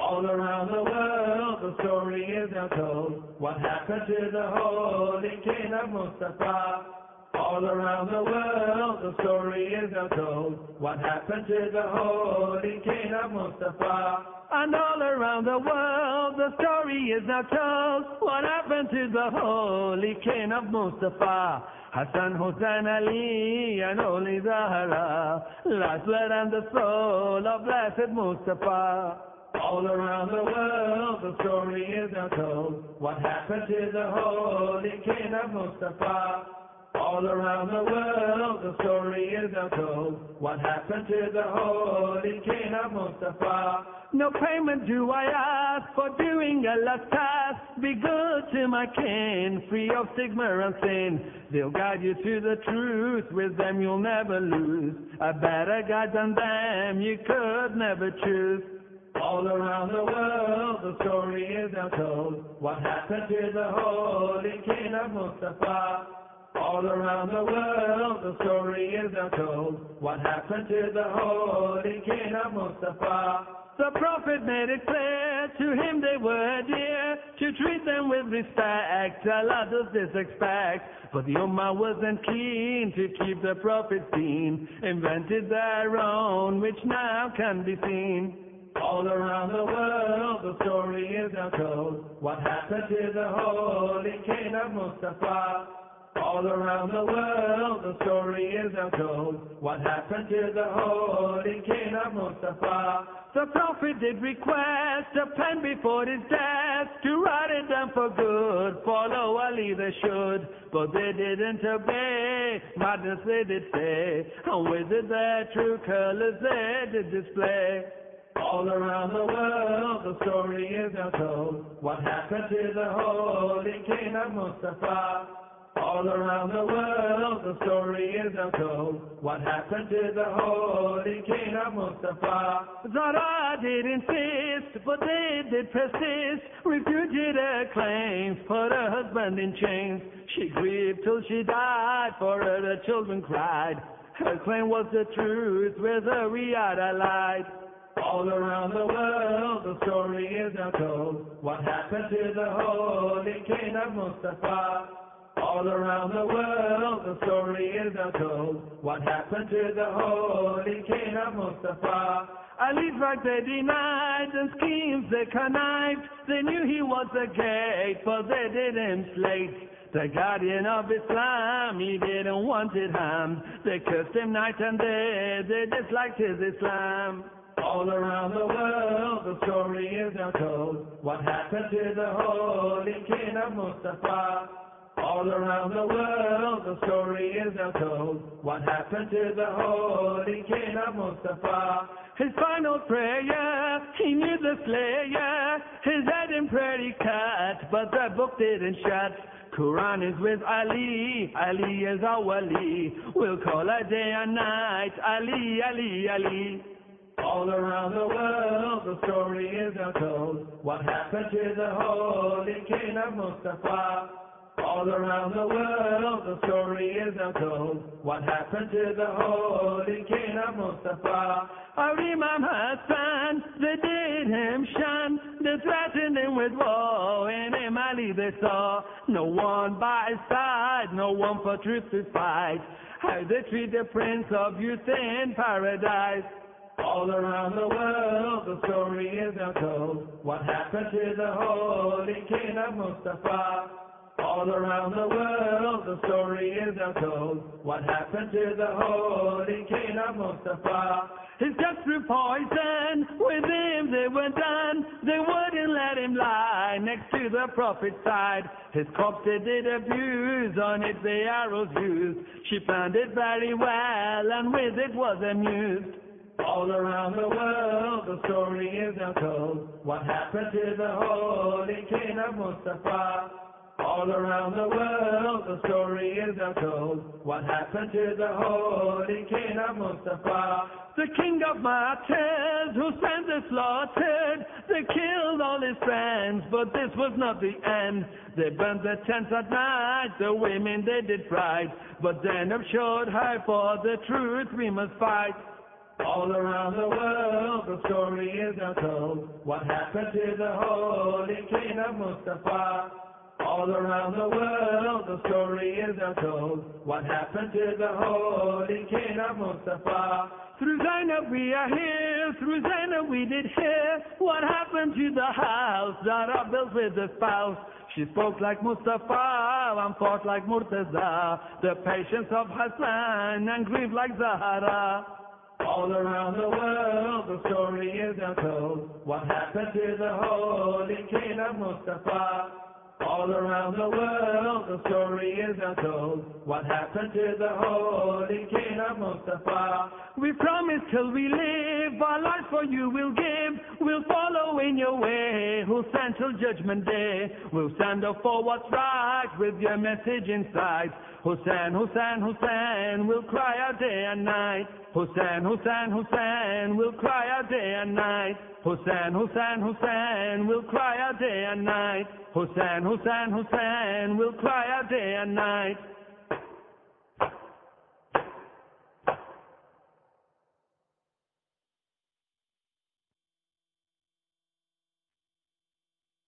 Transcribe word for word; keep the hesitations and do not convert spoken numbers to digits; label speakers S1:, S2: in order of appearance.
S1: All around the world the story is now told. What happened to the holy king of Mustafa? All around the world the story is now told. What happened to the holy king of Mustafa? And all around the world the story is now told. What happened to the holy king of Mustafa? Hassan, Hussein, Ali, and holy Zahra, life, blood, and the soul of blessed Mustafa. All around the world the story is now told. What happened to the holy king of Mustafa? All around the world the story is now told. What happened to the holy king of Mustafa? No payment do I ask for doing Allah's task. Be good to my kin, free of stigma and sin. They'll guide you to the truth, with them you'll never lose. A better guide than them you could never choose. All around the world the story is now told. What happened to the holy king of Mustafa? All around the world the story is now told. What happened to the holy king of Mustafa? The Prophet made it clear, to him they were dear, to treat them with respect, Allah does disrespect. But the Ummah wasn't keen to keep the Prophet seen, invented their own, which now can be seen. All around the world the story is now told. What happened to the holy king of Mustafa? All around the world the story is now told. What happened to the holy king of Mustafa? The Prophet did request a pen before his death, to write it down for good, follow Ali they should. But they didn't obey, madness they did say, and with it their true colors they did display. All around the world the story is now told. What happened to the holy king of Mustafa? All around the world the story is now told. What happened to the holy king of Mustafa? Zara did insist, but they did persist, refuted her claims, put her husband in chains. She grieved till she died, for her the children cried. Her claim was the truth, with her we had allied. All around the world the story is now told. What happened to the holy king of Mustafa? All around the world the story is now told. What happened to the holy king of Mustafa? Ali's right they denied, and schemes they connived. They knew he was the gate, but they did him slate. The guardian of Islam, he didn't want it harmed. They cursed him night and day, they disliked his Islam. All around the world the story is now told. What happened to the holy king of Mustafa? All around the world the story is now told. What happened to the holy king of Mustafa? His final prayer, he knew the slayer. His head in prayer he cut, but the book didn't shut. Quran is with Ali, Ali is our wali. We'll call her day and night, Ali, Ali, Ali. All around the world the story is now told. What happened to the holy king of Mustafa? All around the world the story is now told. What happened to the holy king of Mustafa? Our Imam Hassan, they did him shun, they threatened him with war. In him Ali they saw no one by his side, no one for truth to fight. How they treat the prince of youth in paradise. All around the world the story is now told. What happened to the holy king of Mustafa? All around the world the story is now told. What happened to the holy king of Mustafa? His just through poison, with him they were done. They wouldn't let him lie next to the prophet's side. His corpse they did abuse, on it the arrows used. She planned it very well, and with it was amused. All around the world the story is now told. What happened to the holy king of Mustafa? All around the world the story is now told. What happened to the holy king of Mustafa? The king of martyrs who sent the slaughtered. They killed all his friends, but this was not the end. They burned the tents at night, the women they did fright. But Zainab showed her, for the truth we must fight. All around the world the story is now told. What happened to the holy king of Mustafa? All around the world the story is now told. What happened to the holy king of Mustafa?
S2: Through Zainab we are here, through Zainab we did hear what happened to the house Zahra built with the spouse. She spoke like Mustafa and fought like Murtaza, the patience of Hassan and grieved like Zahra.
S1: All around the world the story is now told. What happened to the holy king of Mustafa? All around the world the story is now told. What happened to the holy king of Mustafa?
S2: We promise till we live, our lives for you we'll give. We'll follow in your way, who'll stand till judgment day. We'll stand up for what's right with your message inside. Hussein, Hussein, Hussein, we'll cry out day and night. Hussein, Hussein, Hussein, we'll cry out day and night. Hussein, Hussein, Hussein, we'll cry out day and night. Hussein, Hussein, Hussein, we'll cry out day and night.